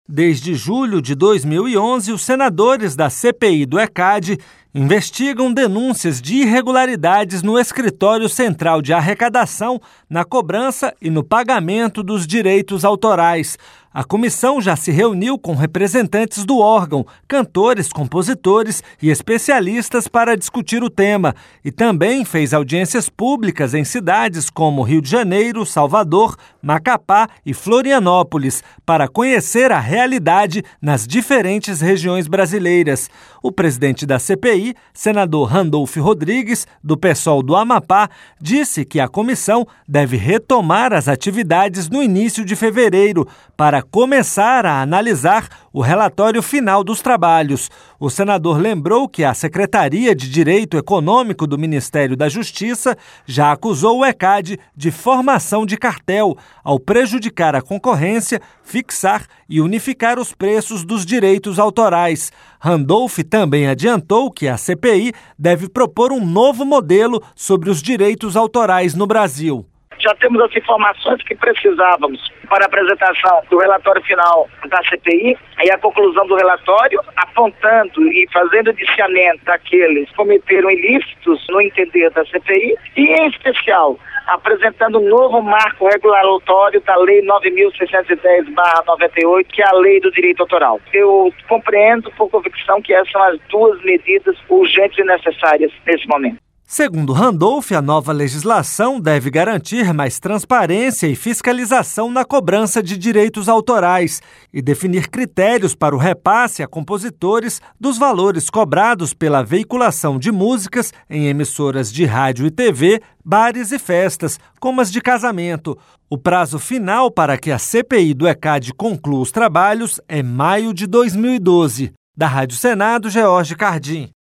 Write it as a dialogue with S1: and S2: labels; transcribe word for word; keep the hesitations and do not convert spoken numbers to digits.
S1: Desde julho de dois mil e onze, os senadores da C P I do ECAD investigam denúncias de irregularidades no Escritório Central de Arrecadação, na cobrança e no pagamento dos direitos autorais. A comissão já se reuniu com representantes do órgão, cantores, compositores e especialistas para discutir o tema e também fez audiências públicas em cidades como Rio de Janeiro, Salvador, Macapá e Florianópolis para conhecer a realidade nas diferentes regiões brasileiras. O presidente da C P I, senador Randolfo Rodrigues, do PSOL do Amapá, disse que a comissão deve retomar as atividades no início de fevereiro para começar a analisar o relatório final dos trabalhos. O senador lembrou que a Secretaria de Direito Econômico do Ministério da Justiça já acusou o ECAD de formação de cartel, ao prejudicar a concorrência, fixar e unificar os preços dos direitos autorais. Randolph também adiantou que a C P I deve propor um novo modelo sobre os direitos autorais no Brasil.
S2: Já temos as informações que precisávamos para a apresentação do relatório final da C P I e a conclusão do relatório, apontando e fazendo indiciamento daqueles que cometeram ilícitos no entender da C P I e, em especial, apresentando um novo marco regulatório da Lei nove mil seiscentos e dez barra noventa e oito, que é a Lei do Direito Autoral. Eu compreendo por convicção que essas são as duas medidas urgentes e necessárias nesse momento.
S1: Segundo Randolph, a nova legislação deve garantir mais transparência e fiscalização na cobrança de direitos autorais e definir critérios para o repasse a compositores dos valores cobrados pela veiculação de músicas em emissoras de rádio e T V, bares e festas, como as de casamento. O prazo final para que a C P I do ECAD conclua os trabalhos é maio de dois mil e doze. Da Rádio Senado, George Cardim.